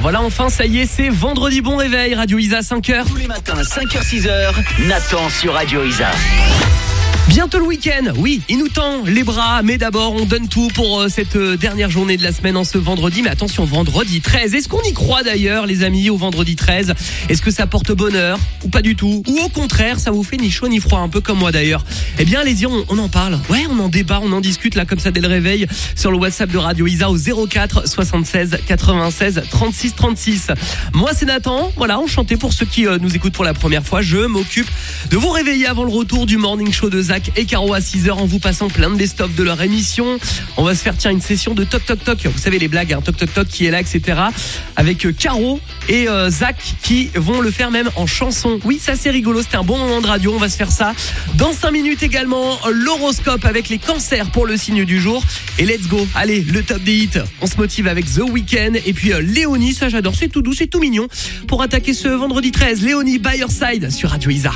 Voilà, enfin, ça y est, c'est vendredi. Bon réveil, Radio Isa, 5h. Tous les matins, 5h, 6h, Nathan sur Radio Isa. Bientôt le week-end, oui, il nous tend les bras, mais d'abord on donne tout pour cette dernière journée de la semaine en ce vendredi. Mais attention, vendredi 13, est-ce qu'on y croit d'ailleurs les amis au vendredi 13 ? Est-ce que ça porte bonheur ou pas du tout ? Ou au contraire, ça vous fait ni chaud ni froid, un peu comme moi d'ailleurs ? Eh bien allez-y, on en parle, ouais, on en débat, on en discute là comme ça dès le réveil sur le WhatsApp de Radio Isa au 04 76 96 36 36. Moi c'est Nathan, voilà, enchanté pour ceux qui nous écoutent pour la première fois. Je m'occupe de vous réveiller avant le retour du morning show de Zach et Caro à 6h en vous passant plein de best-of de leur émission. On va se faire une session de toc toc toc. Vous savez les blagues, hein, toc toc toc qui est là, etc. Avec Caro et Zach qui vont le faire même en chanson. Oui, ça c'est rigolo, c'était un bon moment de radio. On va se faire ça dans 5 minutes également. L'horoscope avec les cancers pour le signe du jour. Et let's go, allez, le top des hits. On se motive avec The Weeknd et puis Léonie, ça j'adore, c'est tout doux, c'est tout mignon. Pour attaquer ce vendredi 13, Léonie by your side sur Radio Isa.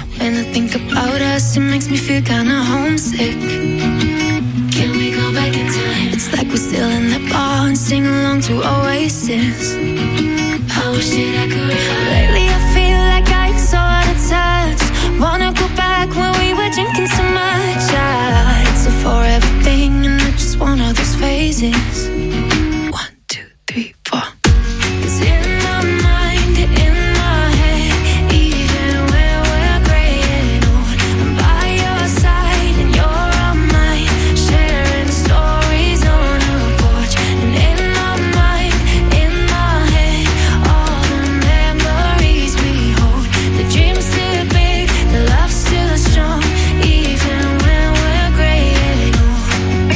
Homesick. Can we go back in time? It's like we're still in the bar and sing along to Oasis. I wish that I could. Lately I feel like I'm so out of touch. Wanna go back when we were drinking so much. It's a forever thing and I just want all those phases. 1, 2, 3, 4. Cause in my mind, in my head, even when we're gray and old, I'm by your side and you're on mine, sharing stories on a porch. And in my mind, in my head, all the memories we hold. The dream's still big, the love's still strong, even when we're gray and old.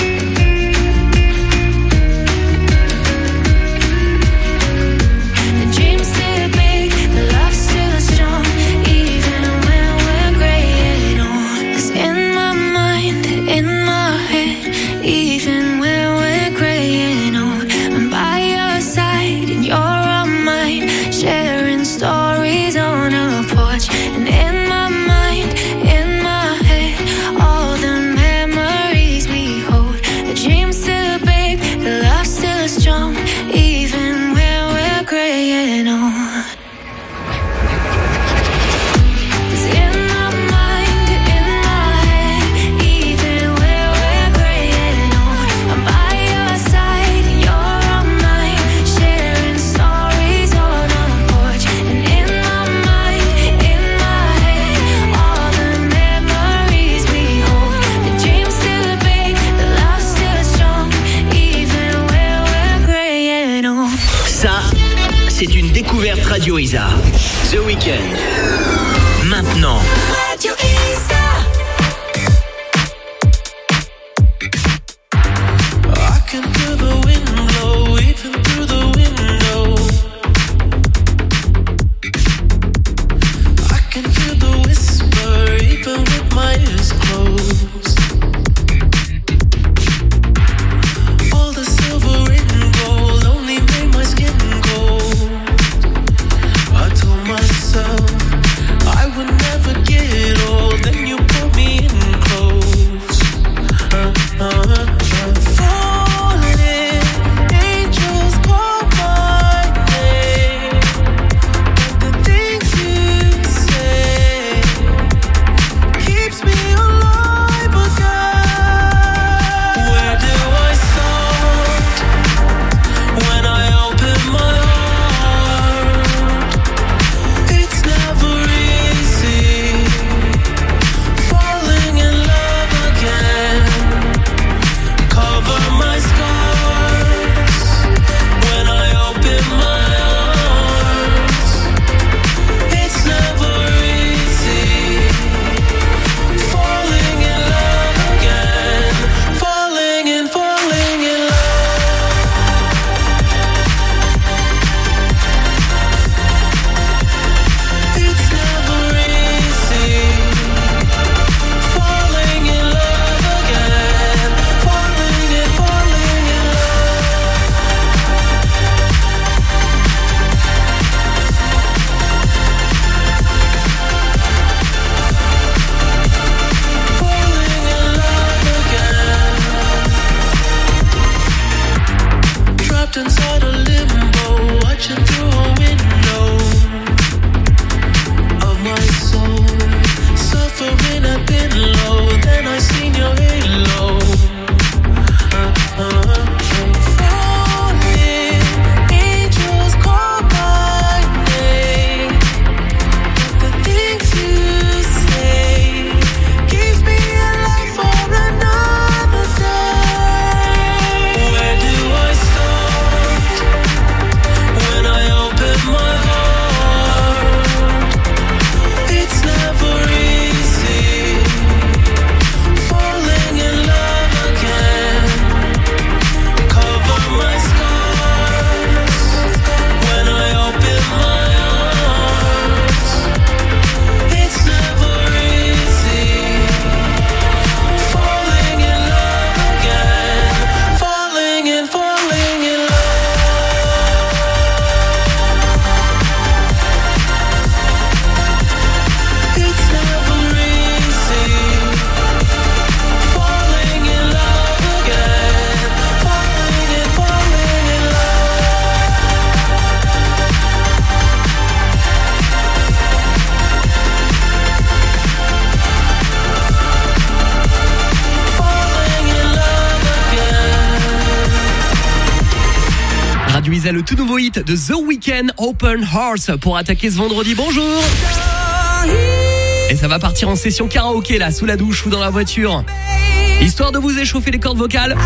The dream's still big, the love's still strong, even when we're gray and old. 'Cause in my mind, in my head, even when we're gray and old, I'm by your side and you're on mine, sharing stories on a porch. And in my mind, in my head, all the memories we hold. The dream's still big, the love's still strong, even when we're gray and old. 'Cause in my mind, in my head, even when we're gray and old, I'm by your side and you're on mine, sharing stories on a porch. And in my mind, in my head, all the memories we hold. The dream's still big, the love's still strong, even when we're gray and old. Ça, c'est une découverte Radio Isa. The Weeknd. Maintenant. Radio Isa. I can feel the wind blow, even through the window. I can hear the whisper, even with my ears closed. All the silver and gold only made my skin cold. I told myself I would never get old. Then you pulled me in close. Falling, angels call my name. But the things you say keeps me alive Radio Isa, le tout nouveau hit de The Weeknd, Open Hearts, pour attaquer ce vendredi. Bonjour. Et ça va partir en session karaoké là, sous la douche ou dans la voiture. Histoire de vous échauffer les cordes vocales.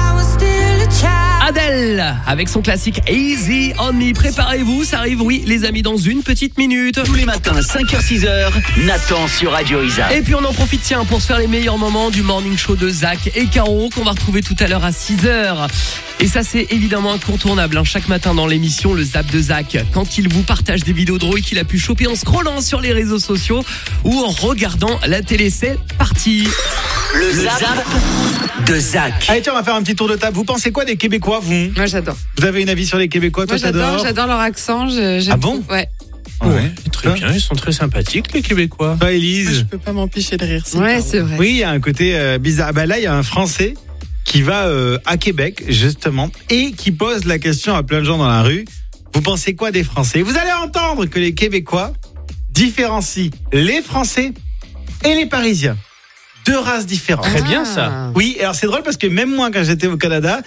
Adele, avec son classique Easy on Me. Préparez-vous, ça arrive, oui, les amis, dans une petite minute. Tous les matins, 5h-6h, Nathan sur Radio Isa. Et puis on en profite, tiens, pour se faire les meilleurs moments du morning show de Zach et Caro, qu'on va retrouver tout à l'heure à 6h. Et ça, c'est évidemment incontournable, hein. Chaque matin dans l'émission, le Zap de Zach, quand il vous partage des vidéos drôles qu'il a pu choper en scrollant sur les réseaux sociaux ou en regardant la télé. C'est parti. Le Zap de Zach. Allez, tiens, on va faire un petit tour de table. Vous pensez quoi des Québécois, vous ? Moi, j'adore. Vous avez une avis sur les Québécois ? Toi, J'adore leur accent. Ah bon ? Ouais. Ouais. Très bien, ils sont très sympathiques, les Québécois. Toi, Élise ? Je peux pas m'empêcher de rire. Ouais, c'est vrai. Oui, il y a un côté bizarre. Bah là, il y a un Français qui va à Québec, justement, et qui pose la question à plein de gens dans la rue. Vous pensez quoi des Français ? Vous allez entendre que les Québécois différencient les Français et les Parisiens. Deux races différentes. Très bien, ça. Oui, alors c'est drôle parce que même moi, quand j'étais au Canada,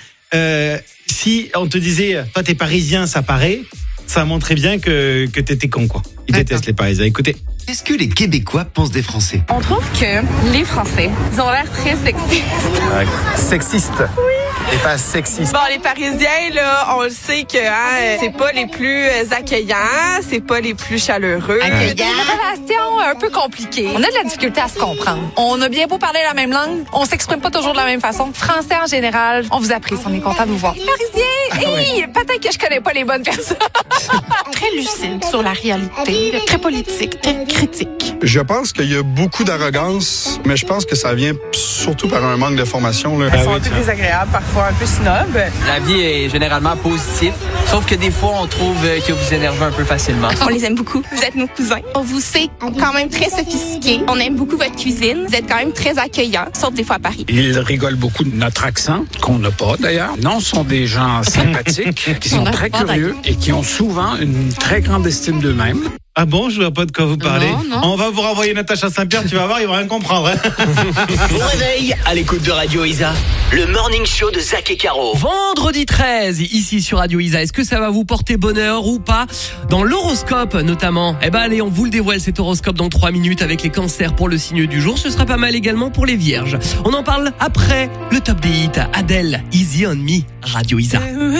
si on te disait, toi t'es parisien, ça paraît, ça montrait bien que t'étais con, quoi. Ils détestent les Parisiens. Écoutez. Qu'est-ce que les Québécois pensent des Français ? On trouve que les Français, ils ont l'air très sexistes. Sexiste. Oui. Et pas sexiste. Bon, les Parisiens, là, on le sait que c'est pas les plus accueillants, c'est pas les plus chaleureux. Une relation un peu compliquée. On a de la difficulté à se comprendre. On a bien beau parler la même langue, on s'exprime pas toujours de la même façon. Français en général, on vous apprécie, on est content de vous voir. Parisiens, peut-être que je connais pas les bonnes personnes. Très lucide sur la réalité, très politique, très critique. Je pense qu'il y a beaucoup d'arrogance, mais je pense que ça vient surtout par un manque de formation. Là. Elles sont un peu désagréables, parfois un peu snob. La vie est généralement positive, sauf que des fois, on trouve que vous énervez un peu facilement. On les aime beaucoup. Vous êtes nos cousins. On vous sait quand même très sophistiqués. On aime beaucoup votre cuisine. Vous êtes quand même très accueillants, sauf des fois à Paris. Ils rigolent beaucoup de notre accent, qu'on n'a pas d'ailleurs. Non, ce sont des gens sympathiques, qui sont très curieux et qui ont souvent une très grande estime d'eux-mêmes. Ah bon, je vois pas de quoi vous parlez. Non. On va vous renvoyer Natacha Saint-Pierre, tu vas voir, ils vont rien comprendre. Hein. Bon réveil à l'écoute de Radio Isa, le morning show de Zach et Caro. Vendredi 13, ici sur Radio Isa. Est-ce que ça va vous porter bonheur ou pas ? Dans l'horoscope notamment. Eh ben allez, on vous le dévoile cet horoscope dans 3 minutes avec les cancers pour le signe du jour. Ce sera pas mal également pour les vierges. On en parle après le top des hits. Adele, Easy on Me, Radio Isa.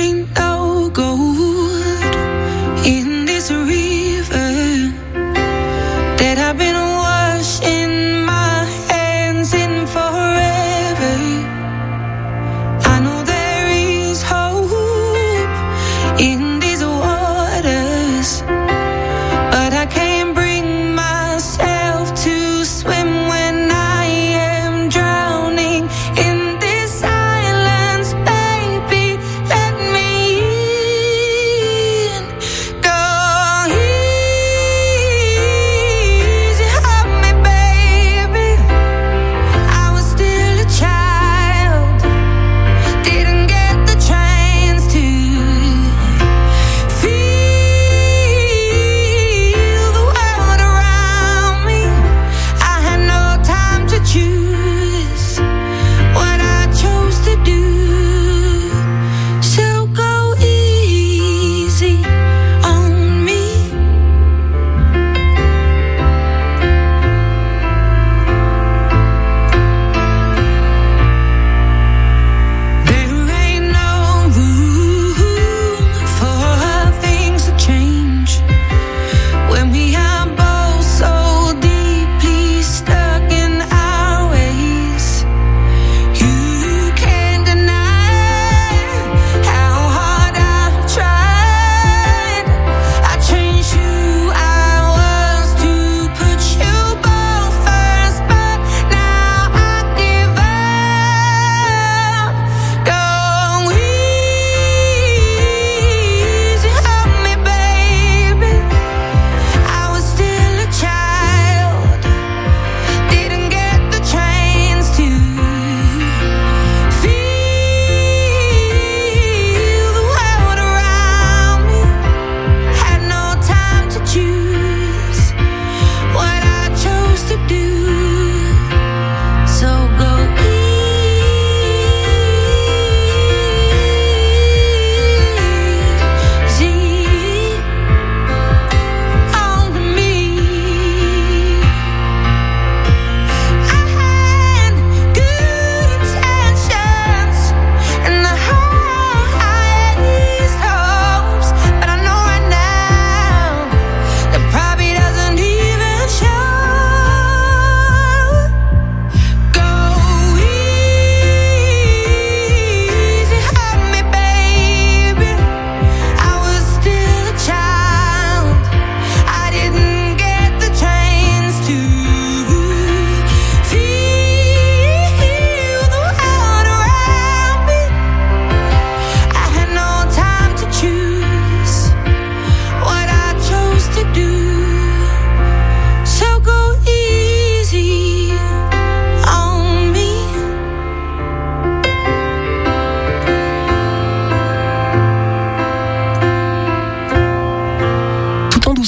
That I've been washing my hands in forever. I know there is hope in these waters, but I can't bring myself to swim when I am drowning in this silence. Baby, let me in. Go easy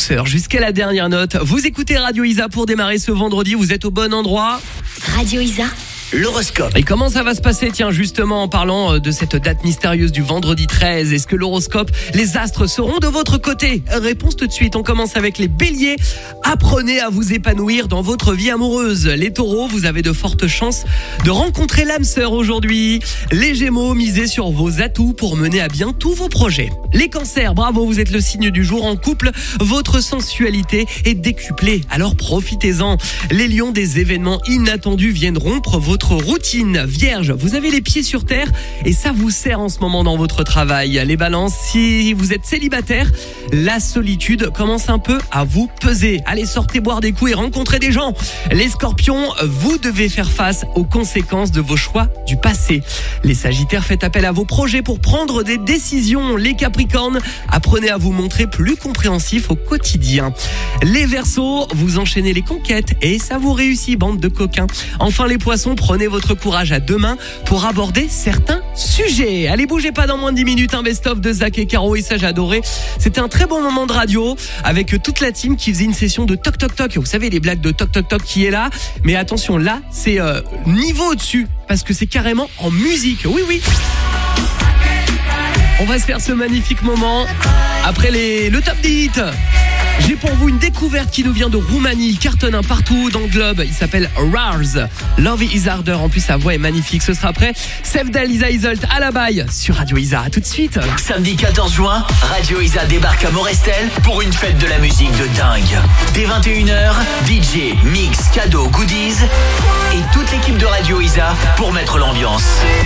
douceur jusqu'à la dernière note. Vous écoutez Radio Isa pour démarrer ce vendredi. Vous êtes au bon endroit. Radio Isa. L'horoscope. Et comment ça va se passer? Tiens, justement, en parlant de cette date mystérieuse du vendredi 13, est-ce que l'horoscope, les astres seront de votre côté? Réponse tout de suite. On commence avec les béliers. Apprenez à vous épanouir dans votre vie amoureuse. Les taureaux, vous avez de fortes chances de rencontrer l'âme sœur aujourd'hui. Les gémeaux, misez sur vos atouts pour mener à bien tous vos projets. Les cancers, bravo, vous êtes le signe du jour en couple. Votre sensualité est décuplée, alors profitez-en. Les lions, des événements inattendus viennent rompre votre routine. Vierge, vous avez les pieds sur terre et ça vous sert en ce moment dans votre travail. Les balances, si vous êtes célibataire, la solitude commence un peu à vous peser. Allez, sortez boire des coups et rencontrez des gens. Les scorpions, vous devez faire face aux conséquences de vos choix du passé. Les sagittaires, faites appel à vos projets pour prendre des décisions. Les capricornes, apprenez à vous montrer plus compréhensif au quotidien. Les verseaux, vous enchaînez les conquêtes et ça vous réussit, bande de coquins. Enfin les poissons, prenez votre courage à deux mains pour aborder certains sujets. Allez, bougez pas, dans moins de 10 minutes, un best-of de Zach et Caro, et ça j'ai adoré. C'était un très bon moment de radio avec toute la team qui faisait une session de toc toc toc. Vous savez, les blagues de toc toc toc qui est là. Mais attention, là, c'est niveau au-dessus parce que c'est carrément en musique. Oui, oui. On va se faire ce magnifique moment après le top des hits. J'ai pour vous une découverte qui nous vient de Roumanie. Il cartonne un partout dans le globe. Il s'appelle Rars. Love is harder. En plus, sa voix est magnifique. Ce sera après Sevda, Lisa Isolt à la baille sur Radio Isa. À tout de suite. Samedi 14 juin, Radio Isa débarque à Morestel pour une fête de la musique de dingue. Dès 21h, DJ, mix, cadeaux, goodies et toute l'équipe de Radio Isa pour mettre l'ambiance.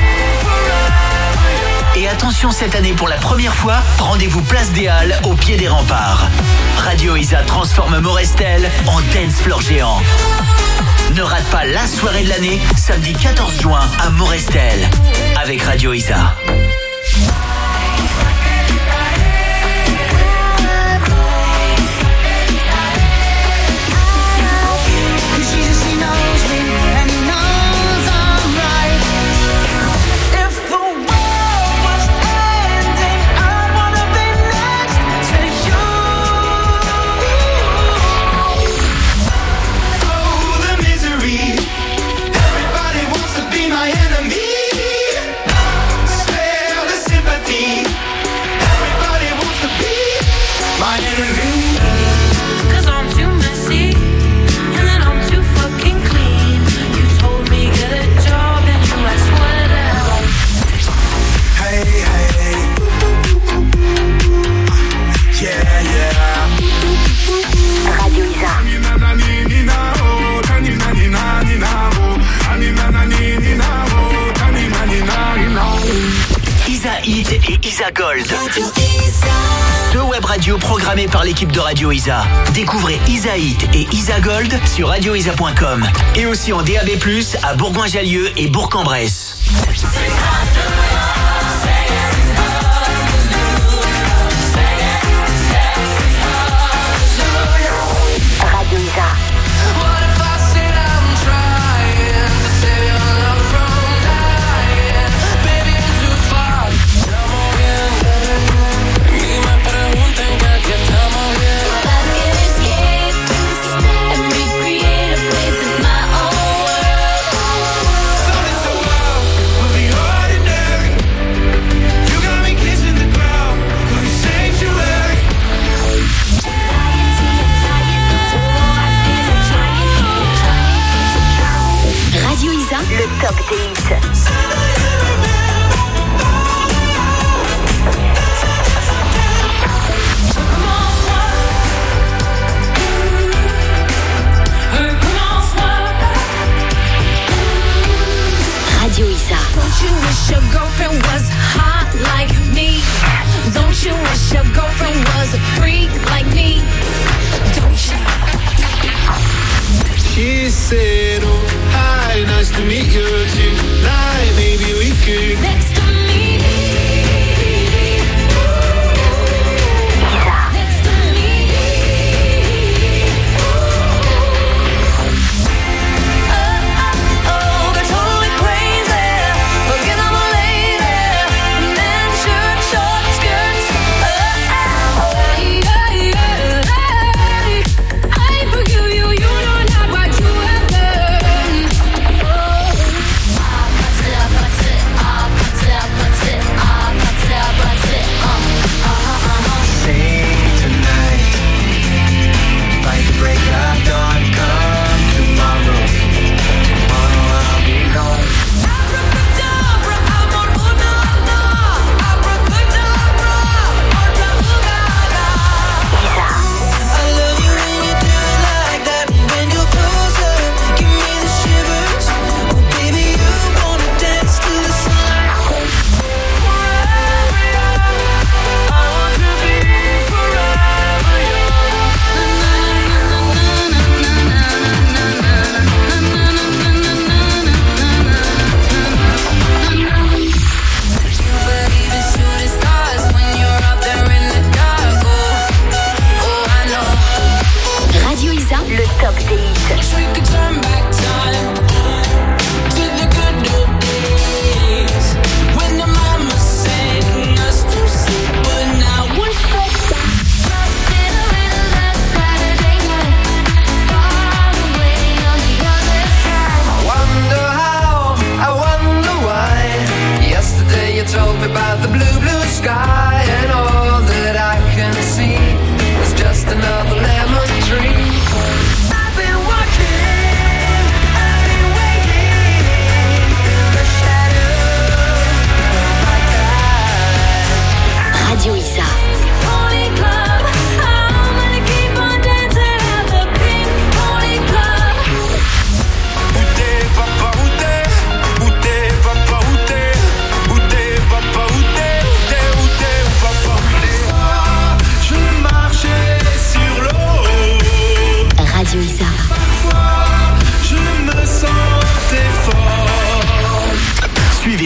Et attention, cette année, pour la première fois, rendez-vous place des Halles, au pied des remparts. Radio Isa transforme Morestel en dance floor géant. Ne rate pas la soirée de l'année, samedi 14 juin à Morestel, avec Radio Isa. Hit et Isa Gold. Deux web radios programmées par l'équipe de Radio Isa. Découvrez Isa Hit et Isa Gold sur radioisa.com et aussi en DAB+ à Bourgoin-Jallieu et Bourg-en-Bresse. Radio Isa. Le top des hits. Radio Isa. Don't you wish your girlfriend was hot like me? Don't you wish your girlfriend was a freak like me? Don't you? She said, oh, hi, nice to meet you tonight. Maybe we could. Next to me. Next to me. Oh, they're totally crazy. Forget I'm a lady. Men, shirt, short skirts. Yeah.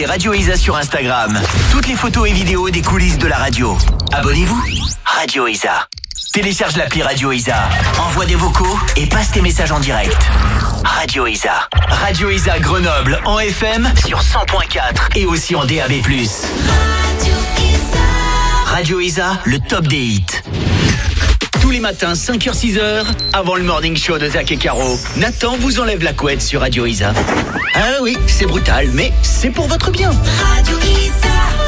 Suivez Radio Isa sur Instagram. Toutes les photos et vidéos des coulisses de la radio. Abonnez-vous. Radio Isa. Télécharge l'appli Radio Isa. Envoie des vocaux et passe tes messages en direct. Radio Isa. Radio Isa Grenoble en FM sur 100.4 et aussi en DAB+. Radio Isa, le top des hits. Tous les matins, 5h-6h, avant le morning show de Zach et Caro, Nathan vous enlève la couette sur Radio Isa. Ah oui, c'est brutal, mais c'est pour votre bien. Radio Isa.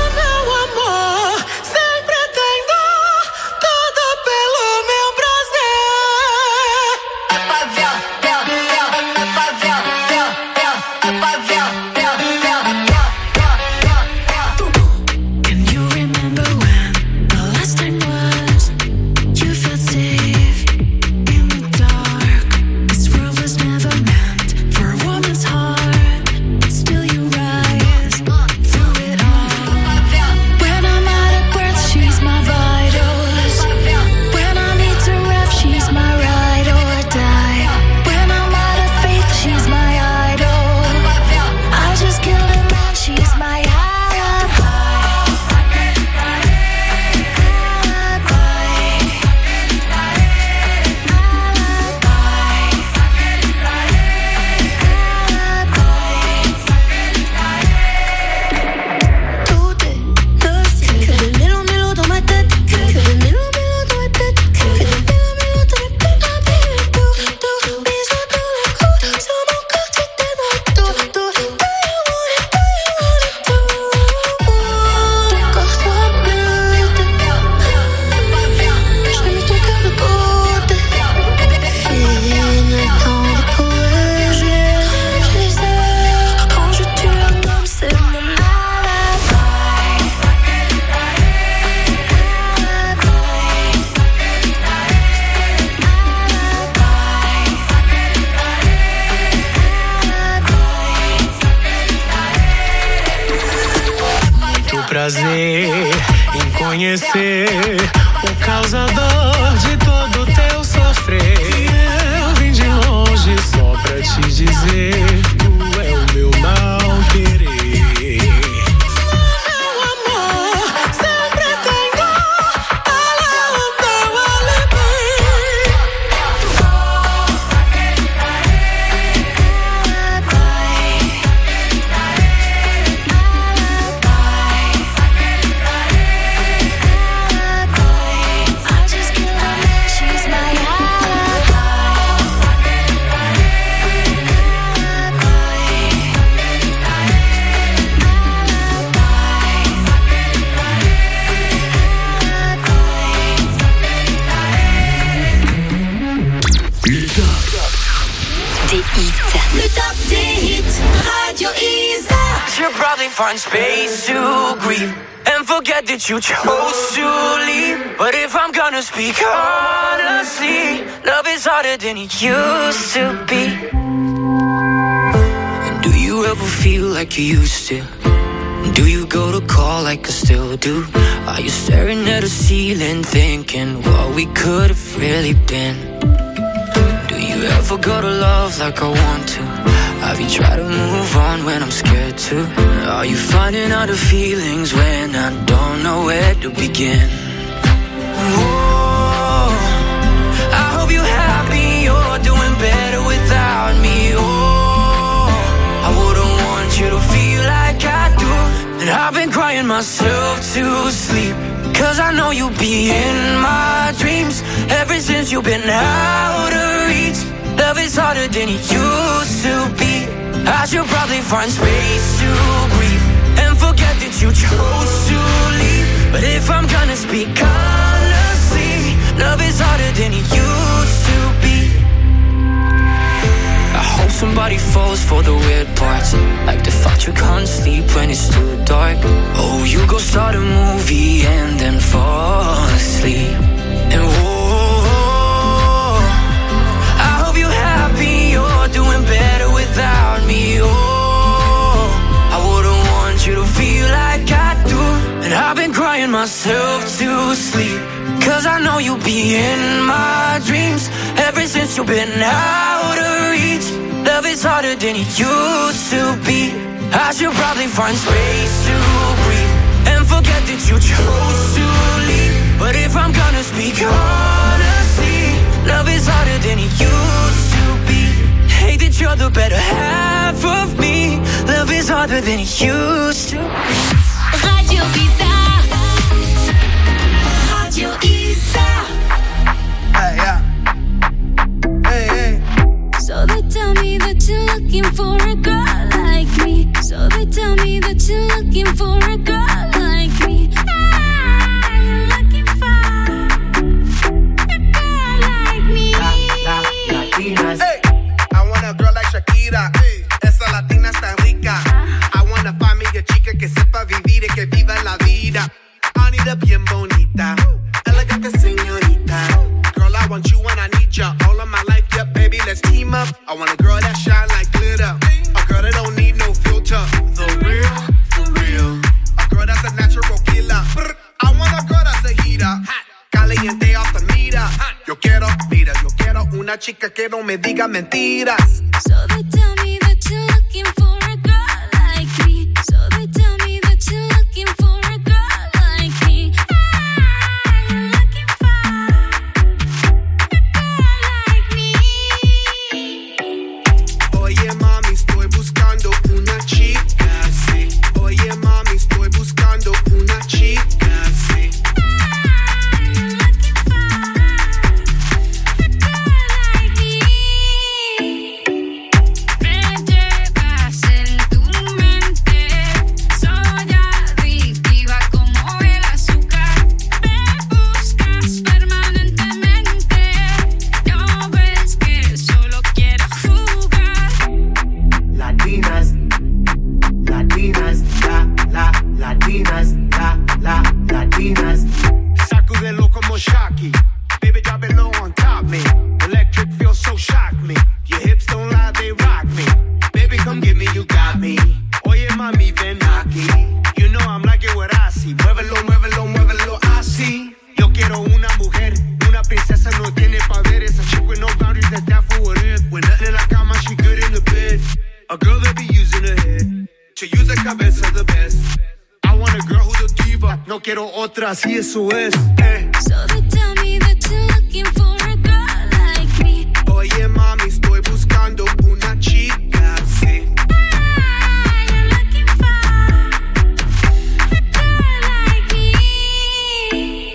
Prazer em conhecer o causador de todo teu sofrer. Eu vim de longe só pra te dizer, tu é o meu não querer. Meu amor, sempre tenho ela o teu Le top des hits, Radio Isa. You'll probably find space to grieve and forget that you chose to leave. But if I'm gonna speak honestly, love is harder than it used to be. And do you ever feel like you used to? Do you go to call like I still do? Are you staring at a ceiling thinking what we could have really been? Do you ever go to love like I want to? Have you tried to move on when I'm scared to? Are you finding other feelings when I don't know where to begin? Oh, I hope you're happy, you're doing better without me. Oh, I wouldn't want you to feel like I do. And I've been crying myself to sleep, 'cause I know you'll be in my dreams. Ever since you've been out of reach, love is harder than it used to be. I should probably find space to breathe and forget that you chose to leave. But if I'm gonna speak honestly, love is harder than it used to be. I hope somebody falls for the weird parts, like the fact you can't sleep when it's too dark. Oh, you go start a movie and then fall asleep. And I hope you're happy, you're doing better without me. Oh, I wouldn't want you to feel like I do. And I've been crying myself to sleep, 'cause I know you'll be in my dreams. Ever since you've been out of reach, love is harder than it used to be. I should probably find space to breathe and forget that you chose to leave. But if I'm gonna speak honestly, love is harder than it used to be. Hate that you're the better half of me. Love is harder than it used to be. Radio Isa. Radio Isa. Hey, yeah. Hey, hey. So they tell me that you're looking for a girl like me. So they tell me that you're looking for a girl like me. You're looking for a girl like me. Latinas. Hey, I want a girl like Shakira. Hey, esa latina está rica. I wanna find me a chica que sepa vivir y que viva la vida. Anita bien bonita, elegante señorita. Girl, I want you and I need ya all of my life. Yeah, baby, let's team up. I want a girl that shine like glitter, a girl that don't need no filter. The real, for real. A girl that's a natural killer. I want a girl that's a heater, caliente off the meter. Yo quiero una chica que no me diga mentiras. So they tell me that you're looking for a girl like me. So they tell me that you're looking for a girl like me. You're looking for a girl like me. Oye mami, estoy buscando una chica, sí. Oye mami, estoy buscando una chica, sí. Sácudelo como Shocky. Baby, drop it low on top me. Electric feels so shock me. Your hips don't lie, they rock me. Baby, come get me, you got me. Oye, mami, ven aquí. You know I'm liking what I see. Muévelo, muévelo, muévelo así. Yo quiero una mujer, una princesa no tiene poderes. A chick with no boundaries, that's down for what it. When nothing in la cama, she good in the bed. A girl that be using her head to use the cabeza the best. I want a girl who's a diva. No quiero otra, así eso es. So they tell me that you're looking for a girl like me. Oye, mami, estoy buscando una chica, sí. You're looking for a girl like me.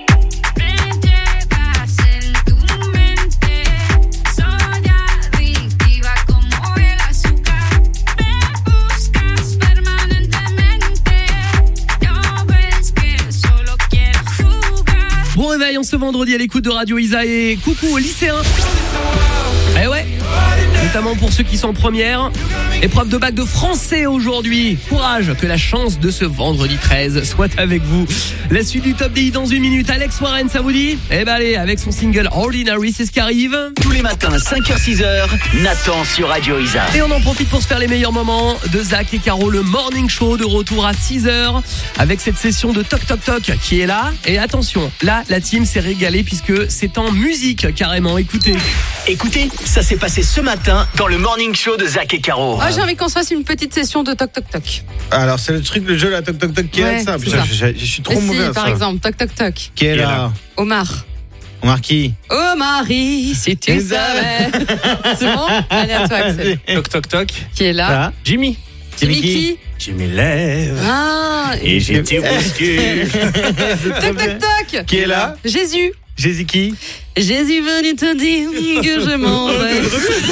Me llevas en tu mente. Soy adictiva como el azúcar. Me buscas permanentemente. No ves que solo quiero jugar. Bon réveil en ce vendredi à l'écoute de Radio Isa et coucou aux lycéens. Eh ouais, notamment pour ceux qui sont en première. Épreuve de bac de français aujourd'hui. Courage, que la chance de ce vendredi 13 soit avec vous. La suite du top des hits dans une minute. Alex Warren, ça vous dit? Eh ben allez, avec son single Ordinary, c'est ce qui arrive. Tous les matins, 5h-6h, Nathan sur Radio Isa. Et on en profite pour se faire les meilleurs moments de Zach et Caro, le morning show de retour à 6h avec cette session de Toc Toc Toc qui est là. Et attention, là, la team s'est régalée puisque c'est en musique carrément. Écoutez. Écoutez, ça s'est passé ce matin dans le morning show de Zach et Caro. Ah, j'ai envie qu'on se fasse une petite session de Toc Toc Toc. Alors, c'est le jeu, la Toc Toc Toc qui est ça. c'est ça. Je suis trop Et mauvais à si, par ça. exemple, Toc Toc Toc. Qui est là? Omar. Omar qui? Marie, si tu savais. C'est bon? Allez, à toi, Axel. Toc toc toc. Qui est là? Jimmy. Jimmy qui? Jimmy lève. Ah. Et j'ai été bousculé. Toc Toc Toc. Qui est là? Jésus. Jésus qui? Jésus venu te dire que je m'en vais.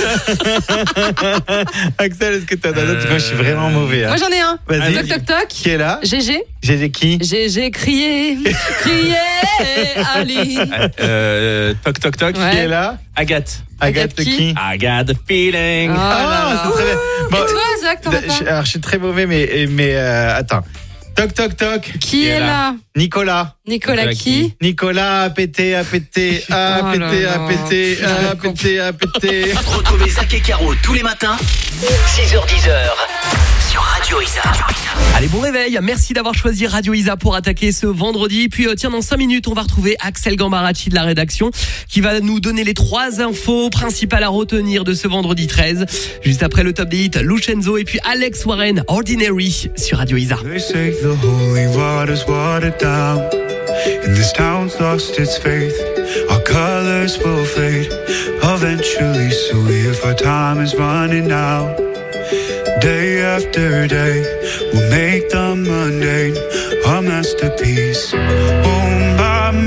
Axel, est-ce que t'as d'autres? Moi, je suis vraiment mauvais. Hein. Moi, j'en ai un. Vas-y. Toc Toc Toc. Qui est là? GG. GG qui? GG crié. Ali. Toc toc toc. Ouais. Qui est là? Agathe. Agathe qui? I got the feeling. Oh là là. c'est très bien. Bon, Et toi, Zach, t'en as pas? alors, je suis très mauvais, mais attends. Toc toc toc. Qui est là? Nicolas. Nicolas qui? Nicolas a pété, a pété, a Oh pété, là a là. pété, a pété, a pété. Retrouvez Zach et Caro tous les matins, 6h-10h, sur Radio Isa. Allez, bon réveil. Merci d'avoir choisi Radio Isa pour attaquer ce vendredi. Puis tiens, dans 5 minutes, on va retrouver Axel Gambaracci de la rédaction qui va nous donner les 3 infos principales à retenir de ce vendredi 13. Juste après le top des hits, Lucenzo et puis Alex Warren, Ordinary sur Radio Isa. They say the holy water's watered down, and this town's lost its faith. Our colors will fade eventually, so if our time is running out, day after day, we'll make the mundane a masterpiece. Oh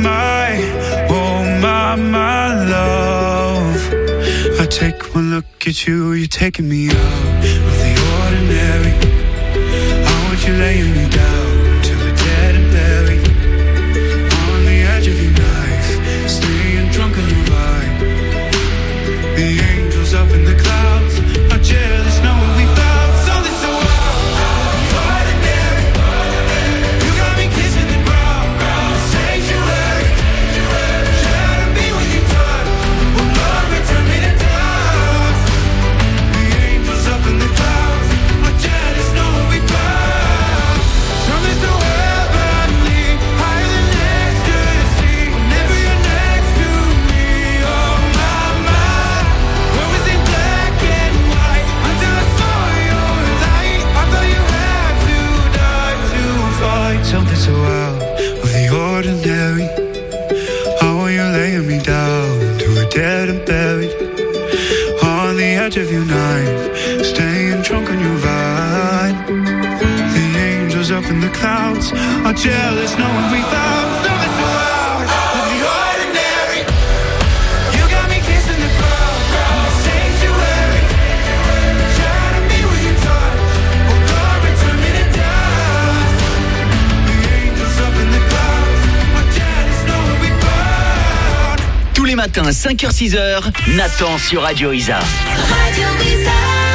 my love, I take one look at you, you're taking me out of the ordinary. I want you laying me down till we're dead and buried, on the edge of your knife, staying drunk on your vibe. The angels up in the clouds are jealous knowing we found something so ordinary. You got me kissing the ground, sanctuary. Try to be when you touch, will love return me to dust. The angels up in the clouds are jealous knowing we found something so heavenly, higher than ecstasy. Whenever you're next to me, oh my, where was it black and white until I saw your light? I thought you had to die to find something so out of the ordinary. How are you laying me down to a dead and buried, on the edge of your night, staying drunk on your vine. The angels up in the clouds are jealous knowing we found something so out of the ordinary. You got me kissing the ground, sanctuary. Try to be when you touch, oh Lord, return me to dust. The angels up in the clouds are jealous knowing we found. Tous les matins, 5h-6h, Nathan sur Radio Isa. Radio Isa.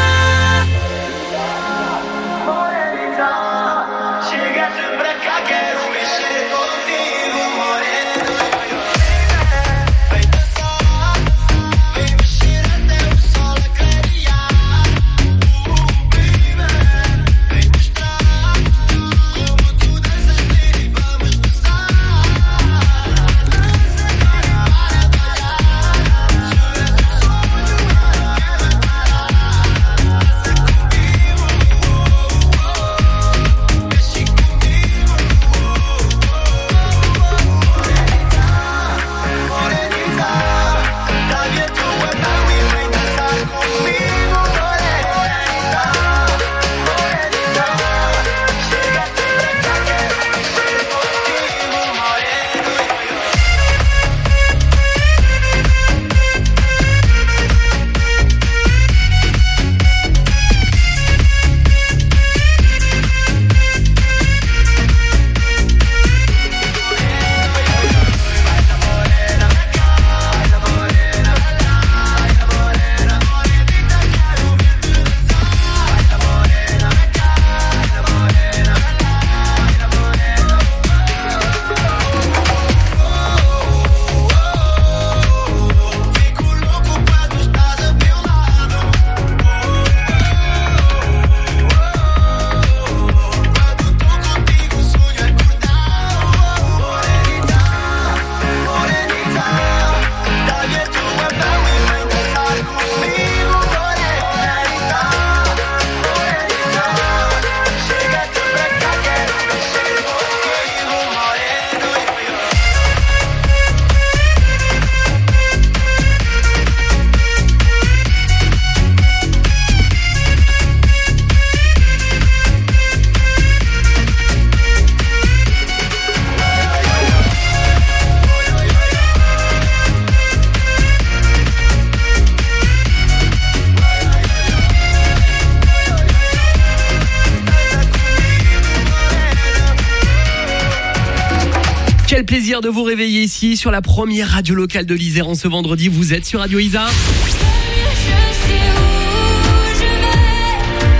Quel plaisir de vous réveiller ici sur la première radio locale de l'Isère en ce vendredi. Vous êtes sur Radio Isa.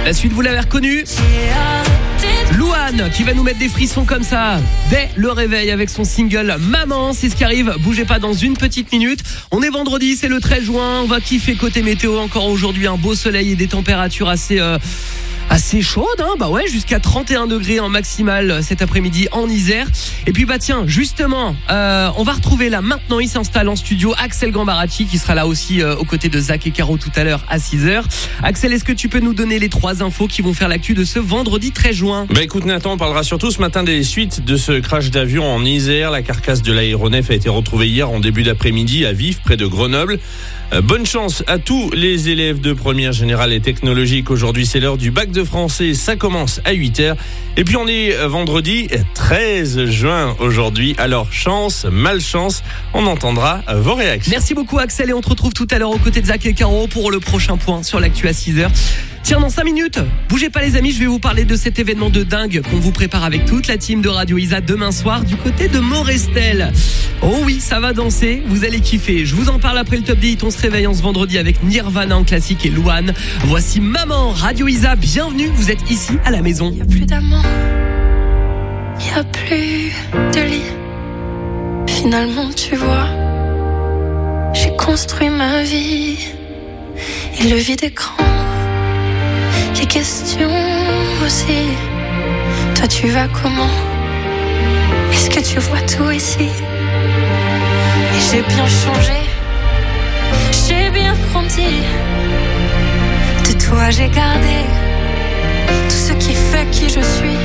La suite, vous l'avez reconnu. Louane qui va nous mettre des frissons comme ça dès le réveil avec son single Maman. C'est ce qui arrive, bougez pas dans une petite minute. On est vendredi, c'est le 13 juin. On va kiffer côté météo encore aujourd'hui. Un beau soleil et des températures assez chaude, hein, bah ouais, jusqu'à 31 degrés en maximal cet après-midi en Isère. Et puis bah tiens, justement, on va retrouver là maintenant, il s'installe en studio, Axel Gambaracci qui sera là aussi aux côtés de Zach et Caro tout à l'heure à 6h. Axel, est-ce que tu peux nous donner les 3 infos qui vont faire l'actu de ce vendredi 13 juin? Bah écoute Nathan, on parlera surtout ce matin des suites de ce crash d'avion en Isère. La carcasse de l'aéronef a été retrouvée hier en début d'après-midi à Vif, près de Grenoble. Bonne chance à tous les élèves de première générale et technologique. Aujourd'hui, c'est l'heure du bac de français. Ça commence à 8h. Et puis, on est vendredi 13 juin aujourd'hui. Alors, chance, malchance, on entendra vos réactions. Merci beaucoup, Axel. Et on te retrouve tout à l'heure aux côtés de Zach et Caro pour le prochain point sur l'actu à 6h. Tiens, dans 5 minutes, bougez pas les amis, je vais vous parler de cet événement de dingue qu'on vous prépare avec toute la team de Radio Isa demain soir du côté de Morestel. Oh oui, ça va danser, vous allez kiffer. Je vous en parle après le top 10. On se réveille en ce vendredi avec Nirvana en classique et Louane. Voici Maman, Radio Isa, bienvenue, vous êtes ici à la maison. Y a plus d'amant, y a plus de lit. Finalement, tu vois, j'ai construit ma vie et le vide est grand. Les questions aussi. Toi tu vas comment? Est-ce que tu vois tout ici? Et j'ai bien changé, j'ai bien grandi. De toi j'ai gardé tout ce qui fait qui je suis.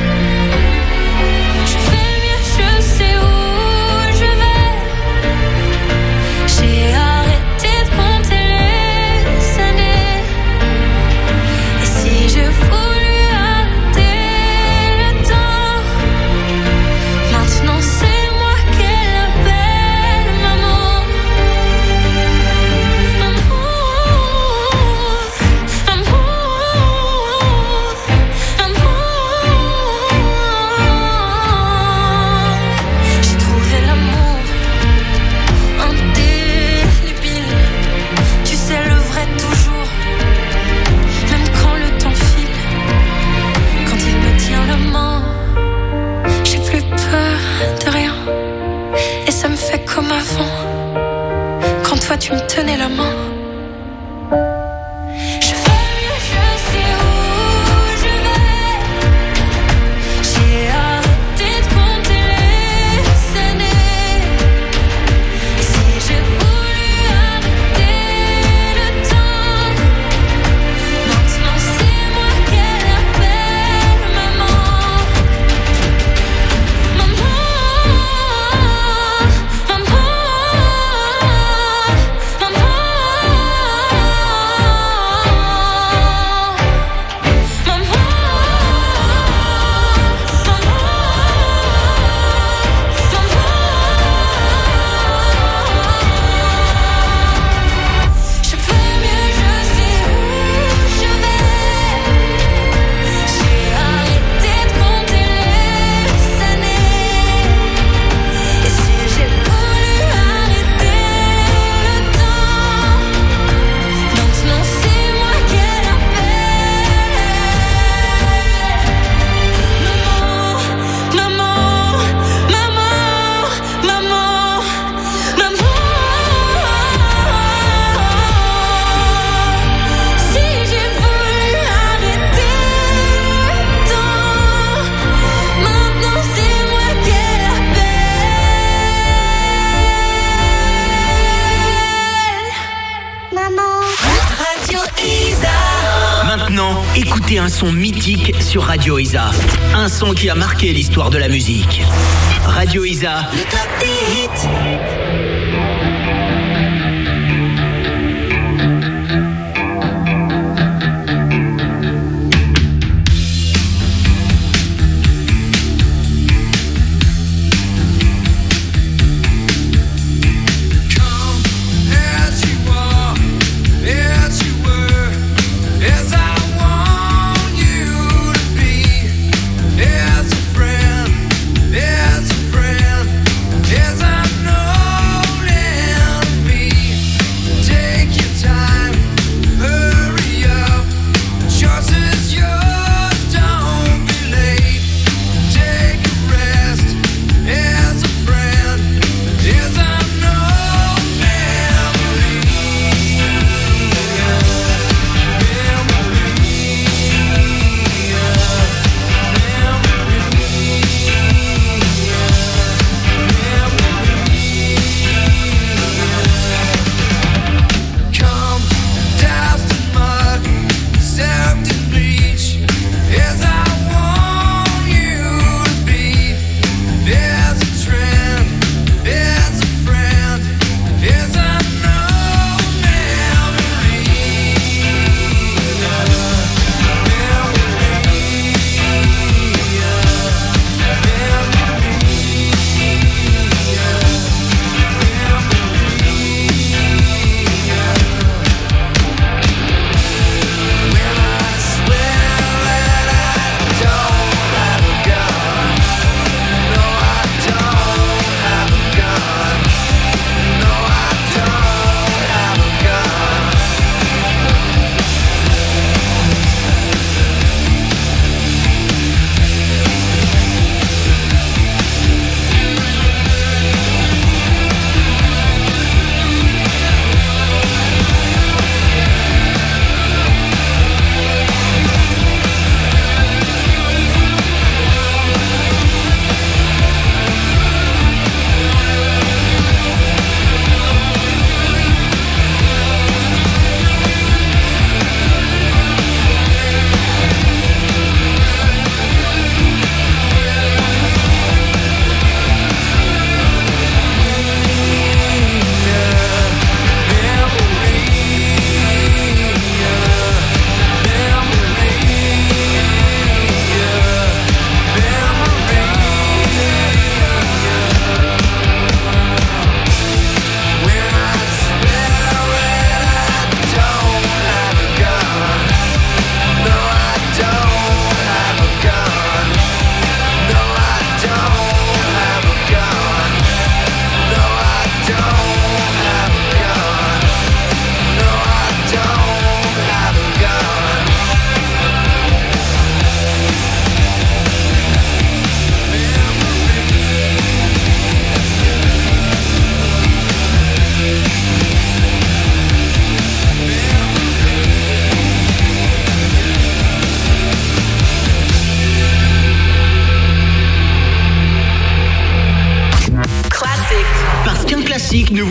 Je fais mieux, je sais où je vais. J'ai arrêté de compter les années. Et si je voulais arrêter le temps, maintenant c'est moi qu'elle appelle maman. J'ai trouvé l'amour indélébile. Tu sais le vrai toujours, même quand le temps file. Quand il me tient la main, j'ai plus peur de rien. Et ça me fait comme avant, quand toi tu me tenais la main. Je fais mieux, je sais où je vais. J'ai arrêté de compter les années. Et si j'ai voulu arrêter le temps, maintenant c'est moi qu'elle appelle maman. Maman, maman, je fais mieux, je sais où je vais. J'ai arrêté de compter les années. Et si j'ai voulu arrêter le temps, maintenant c'est moi qu'elle appelle. Maman, maman, maman, maman, maman. Si j'ai voulu arrêter le temps, maintenant c'est moi qu'elle appelle. Maman. Radio Isa. Maintenant, écoutez un son mythique sur Radio Isa. Un son qui a marqué l'histoire de la musique. Radio Isa. Le top des hits. As you are, as you were, as I want you to be, as a friend, as I know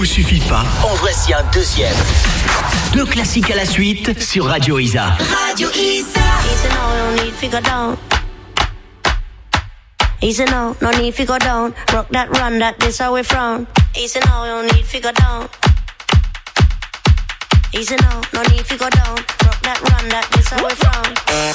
suffit pas? En voici un deuxième. 2 classiques à la suite sur Radio Isa. Radio Isa. Easy now, no need to go down. Easy now, no need to go down. Rock that, run that, this how we frown. Easy now, no need to go down. Easy now, no need to go down. Rock that, run that, this how we frown.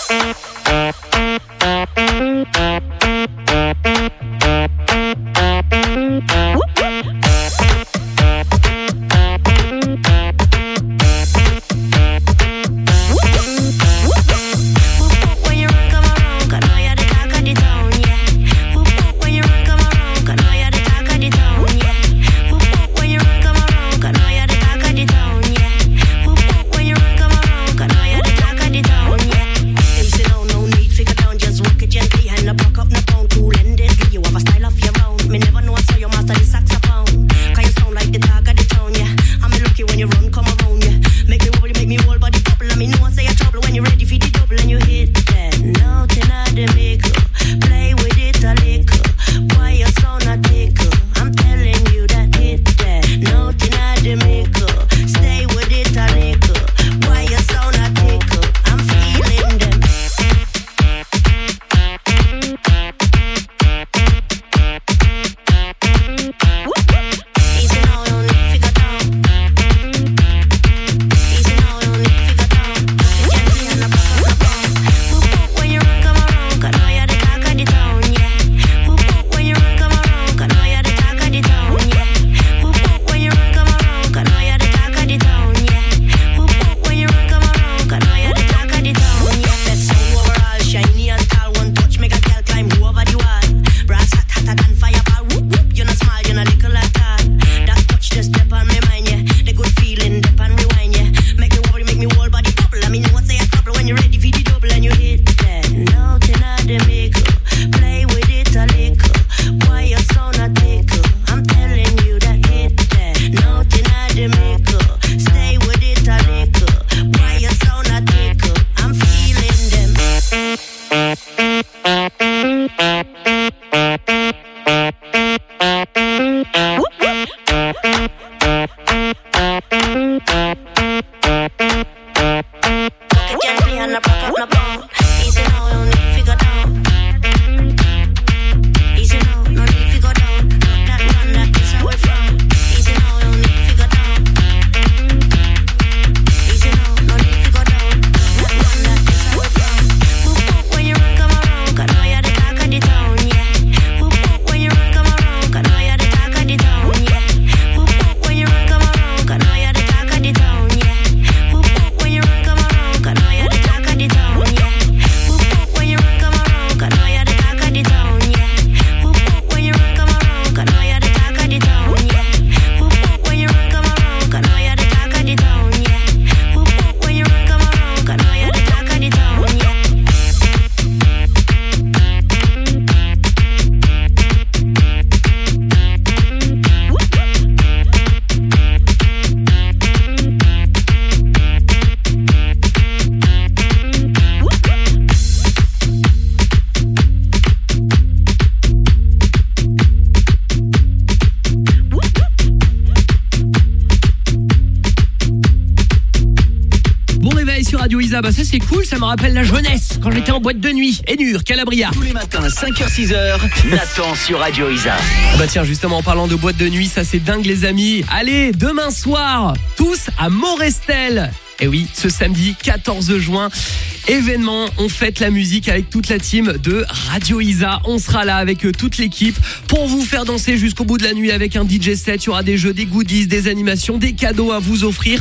Radio Isa, bah ça c'est cool, ça me rappelle la jeunesse quand j'étais en boîte de nuit. Énur, Calabria. Tous les matins, 5h-6h, Nathan sur Radio Isa. Ah bah tiens, justement en parlant de boîte de nuit, ça c'est dingue les amis. Allez, demain soir, tous à Morestel. Et oui, ce samedi 14 juin, événement, on fête la musique avec toute la team de Radio Isa. On sera là avec toute l'équipe pour vous faire danser jusqu'au bout de la nuit avec un DJ set. Il y aura des jeux, des goodies, des animations, des cadeaux à vous offrir.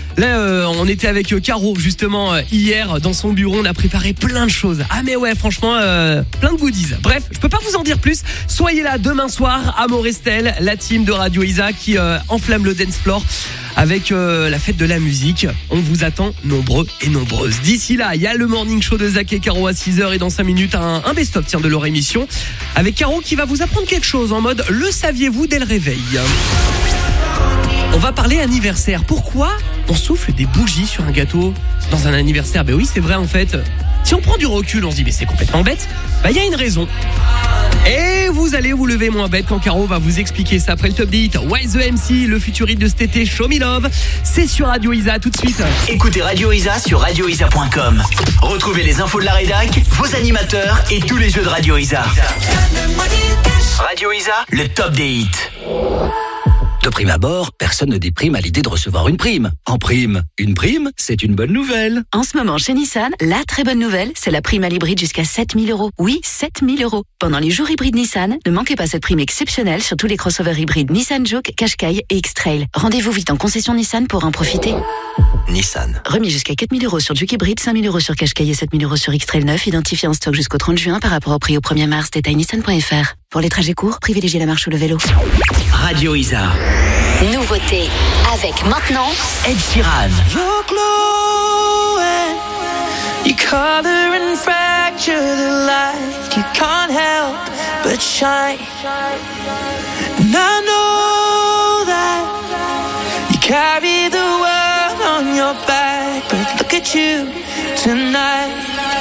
Là, on était avec Caro justement hier dans son bureau, on a préparé plein de choses. Ah mais ouais, franchement, plein de goodies. Bref, je peux pas vous en dire plus. Soyez là demain soir à Morestel, la team de Radio Isa qui enflamme le dance floor avec la fête de la musique. On vous attend nombreux et nombreuses. D'ici là, il y a le morning show de Zach et Caro à 6h et dans 5 minutes un best-of de leur émission avec Caro qui va vous apprendre quelque chose en mode le saviez-vous dès le réveil. On va parler anniversaire. Pourquoi on souffle des bougies sur un gâteau dans un anniversaire? Ben oui, c'est vrai en fait. Si on prend du recul, on se dit mais c'est complètement bête. Ben il y a une raison. Et vous allez vous lever moins bête quand Caro va vous expliquer ça après le top des hits. Wise the MC, le futur hit de cet été, Show Me Love. C'est sur Radio Isa, tout de suite. Écoutez Radio Isa sur radioisa.com. Retrouvez les infos de la rédac, vos animateurs et tous les jeux de Radio Isa. Radio Isa, le top des hits. De prime abord, personne ne déprime à l'idée de recevoir une prime. En prime, une prime, c'est une bonne nouvelle. En ce moment, chez Nissan, la très bonne nouvelle, c'est la prime à l'hybride jusqu'à 7 000 €. Oui, 7 000 €. Pendant les jours hybrides Nissan, ne manquez pas cette prime exceptionnelle sur tous les crossovers hybrides Nissan Juke, Qashqai et X-Trail. Rendez-vous vite en concession Nissan pour en profiter. Nissan. Remis jusqu'à 4 000 € sur Juke hybride, 5 000 € sur Qashqai et 7 000 € sur X-Trail 9, identifié en stock jusqu'au 30 juin par rapport au prix au 1er mars. Détail nissan.fr. Pour les trajets courts, privilégiez la marche ou le vélo. Radio Isa. Nouveauté avec maintenant Ed Sheeran. You're glowing, you color and fracture the light. You can't help but shine. And I know that you carry the world on your back, but look at you tonight.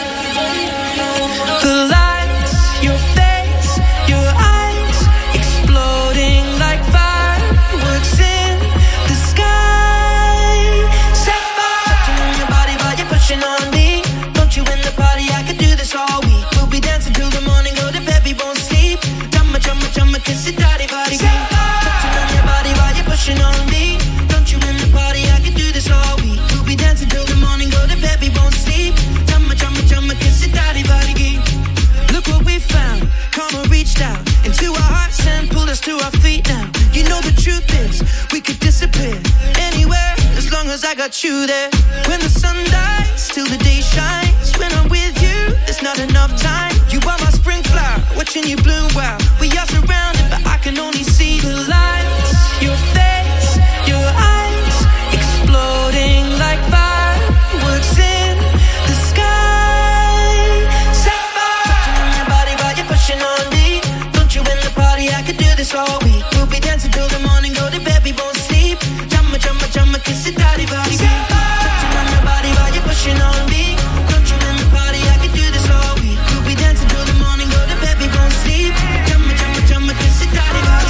The lights, your face, your eyes, exploding like fireworks in the sky. Set fire, touching on your body while you're pushing on me. Don't you in the party? I could do this all week. We'll be dancing till the morning, go to bed, we won't sleep. Chumma, chumma, chumma, kiss it, daddy, body. Touching on your body while you're pushing on me. Don't you in the party? I could do this all week. We'll be dancing till the morning, go to bed, we won't sleep. Chumma, chumma, chumma, kiss it, daddy, body. Look what we found. Karma reached out into our hearts and pulled us to our feet now. You know the truth is, we could disappear anywhere as long as I got you there. When the sun dies, till the day shines. When I'm with you, there's not enough time. You are my spring flower, watching you bloom wild. We are surrounded, but I can only see the lights. Your face, your eyes, exploding like fireworks in the sky. Set fire, touching on your body while you're pushing on me. Don't you in the party? I could do this all week. We'll be dancing till the morning, go to bed, we won't sleep. Chumma, chumma, chumma, kiss it, daddy, body. Touching on your body while you're pushing on me. Don't you in the party? I could do this all week. We'll be dancing till the morning, go to bed, we won't sleep. Chumma, chumma, chumma, kiss it, daddy, body.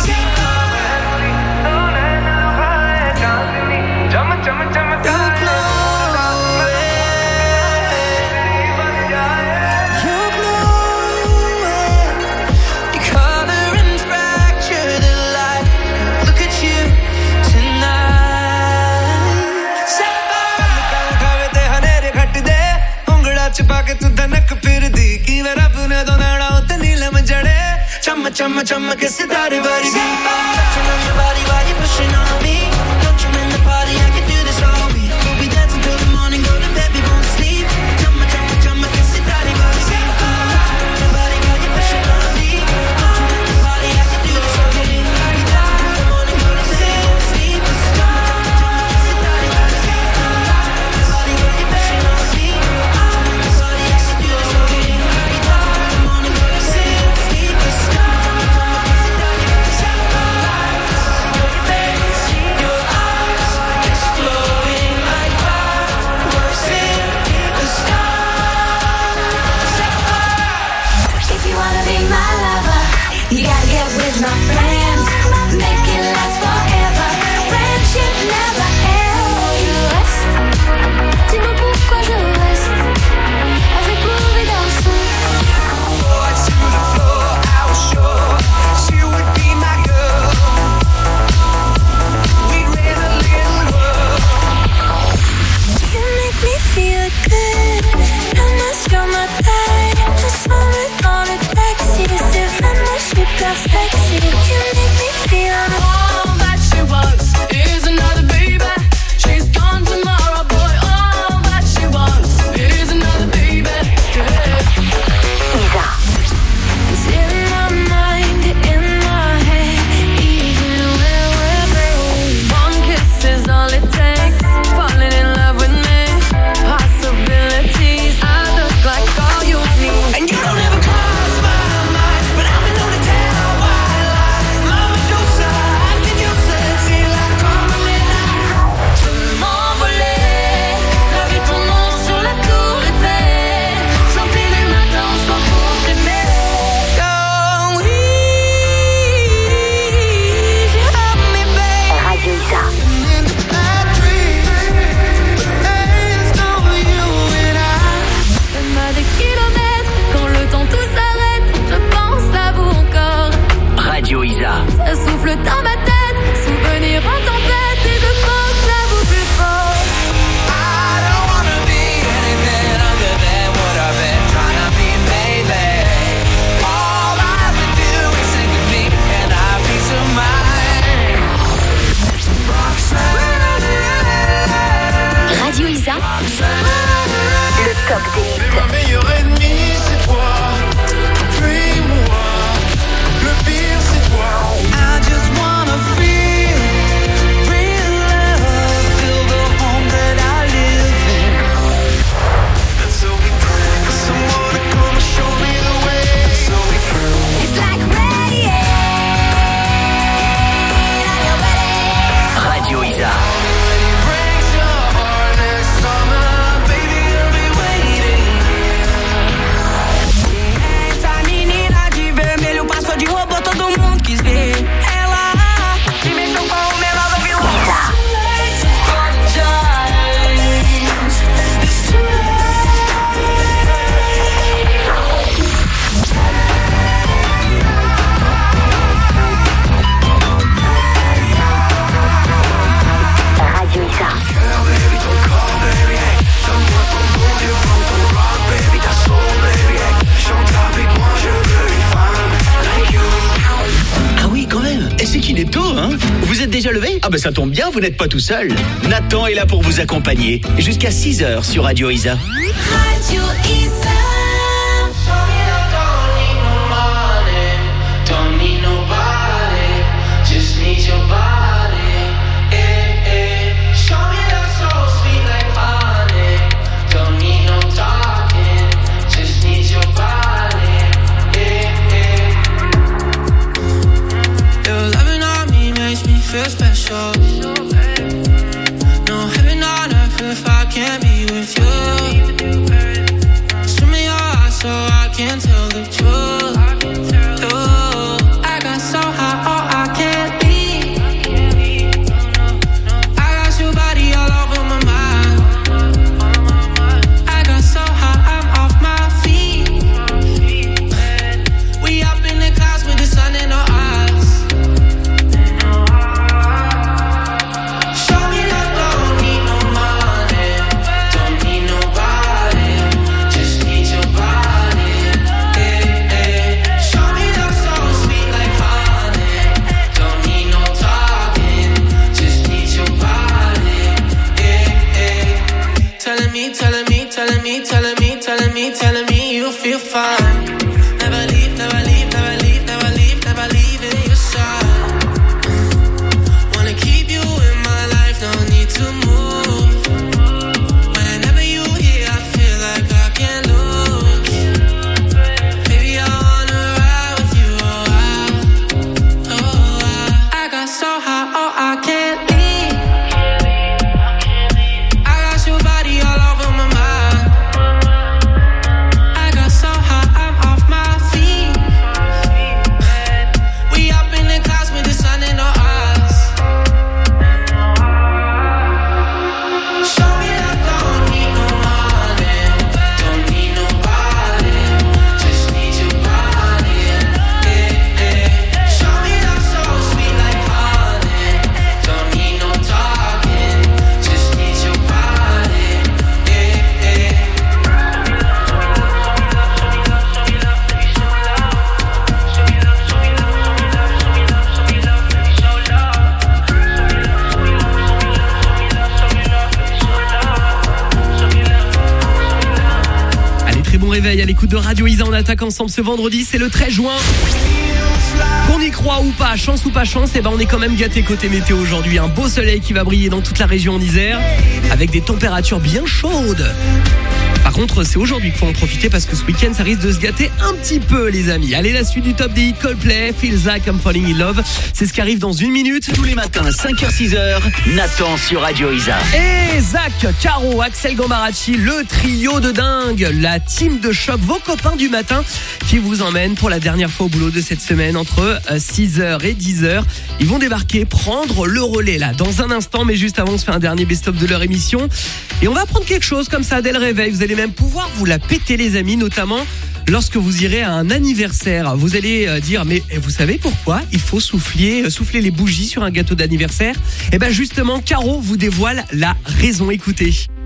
Chumma, chumma, chumma, kiss it, daddy, body. Touching on your body while you're pushing on me. Don't you in the party? I can do this all week. We'll be dancing till the morning, go to bed, we won't sleep. Chumma, chumma, chumma, kiss it, daddy, body. Touching on your body while you're pushing on me. Don't you in the party? I can do this all week. We'll be dancing till the morning, go to bed, we won't sleep. Chumma, chumma, chumma, kiss it, daddy, body. Touching on your body while you're pushing on me. Don't you in the party? I can do this all week. We'll be dancing till the morning, go to bed, we won't sleep. Chumma, chumma, chumma, kiss it, daddy, body. top des hits. Ma meilleure ennemie, c'est toi. Puis moi, le pire, c'est toi. I just wanna feel real love, feel the home that I live in. And so we pray for someone to come and show me the way. And so we pray. It's like rain. Are you ready? Radio Isa. C'est qu'il est tôt, hein? Vous êtes déjà levé? Ah ben ça tombe bien, vous n'êtes pas tout seul. Nathan est là pour vous accompagner. Jusqu'à 6h sur Radio Isa. Radio Isa. Don't need nobody, just need your body. Show me love so sweet like honey. Don't need no talking, just need your body. Your loving on me makes me feel special. No heaven on earth if I can't be with you. Show me your eyes so I can tell the truth. I got so high, oh, I can't leave. I got your body all over my mind. I got so high, I'm off my feet. We up in the clouds with the sun in our eyes. Show me love, don't need no money, don't need nobody, just need your body. Show me love so sweet like honey, don't need no talking, just need your body. Telling me, telling me, telling me, telling me, telling me, telling me you feel fine. Never leave, never leave, never leave, never leave, never leave in your side. Wanna keep you in my life, no need to move. Whenever you here, I feel like I can't lose. Baby, I wanna ride with you, I got so high, oh, I can't leave. I got your body all over my mind. I got so high, I'm off my feet. We up in the clouds with the sun in our eyes. Show me that don't need no money, don't need nobody, just need your body. Show me that so sweet like honey, don't need no talking, just need your body. Allez, très bon réveil à l'écoute de Radio Isa. On attaque ensemble ce vendredi, c'est le 13 juin. Qu'on y croit ou pas, chance ou pas chance, on est quand même gâté côté météo aujourd'hui. Un beau soleil qui va briller dans toute la région en Isère, avec des températures bien chaudes. Par contre, c'est aujourd'hui qu'il faut en profiter parce que ce week-end, ça risque de se gâter un petit peu, les amis. Allez, la suite du top des hits Coldplay, Feels Like I'm Falling in Love. C'est ce qui arrive dans une minute. Tous les matins, 5h-6h, Nathan sur Radio Isa. Et Zach, Caro, Axel Gambarachi, le trio de dingue, la team de choc, vos copains du matin qui vous emmènent pour la dernière fois au boulot de cette semaine entre 6h et 10h. Ils vont débarquer, prendre le relais là dans un instant, mais juste avant on se fait un dernier best-of de leur émission. Et on va apprendre quelque chose comme ça dès le réveil. Vous allez même pouvoir vous la péter, les amis, notamment lorsque vous irez à un anniversaire. Vous allez dire, mais vous savez pourquoi il faut souffler les bougies sur un gâteau d'anniversaire? Et bien justement, Caro vous dévoile la raison. Écoutez.